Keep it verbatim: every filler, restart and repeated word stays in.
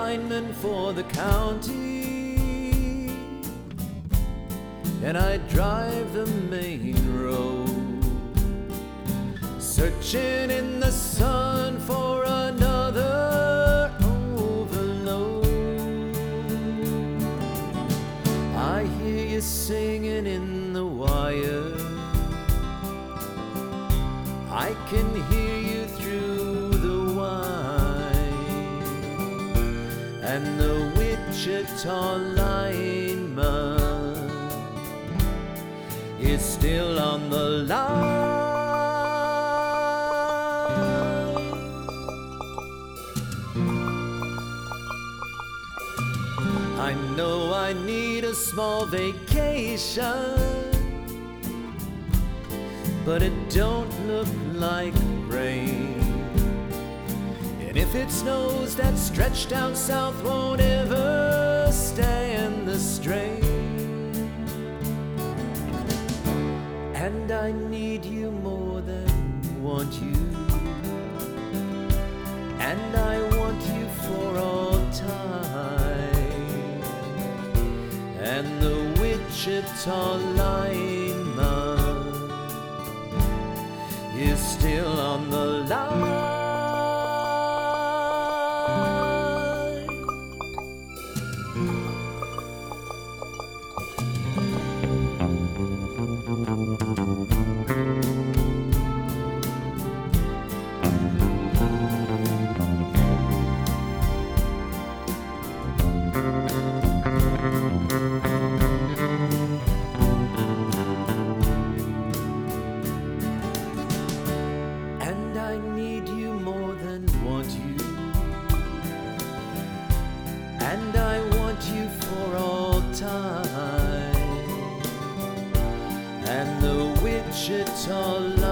lineman for the county, and I drive the main road, searching in the sun for another overload. I hear you singing in the wire, I can hear you through the wine, and the Wichita lineman is still on the line. I know I need a small vacation, but it don't look like rain. And if it snows, that stretch down south won't ever stand the strain. And I need you more than want you, and I want you for all time. And the Wichita lineman is still on the line. I need you more than want you, and I want you for all time. And the Wichita